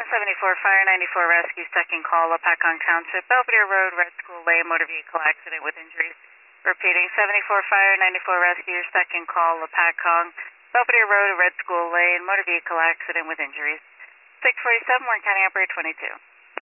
74 Fire 94 Rescue, second call, Apacong Township, Belvedere Road, Red School Lane, motor vehicle accident with injuries. Repeating, 74 Fire 94 Rescue, second call, Apacong, Belvedere Road, Red School Lane, motor vehicle accident with injuries. 647, Warren County Operator 22.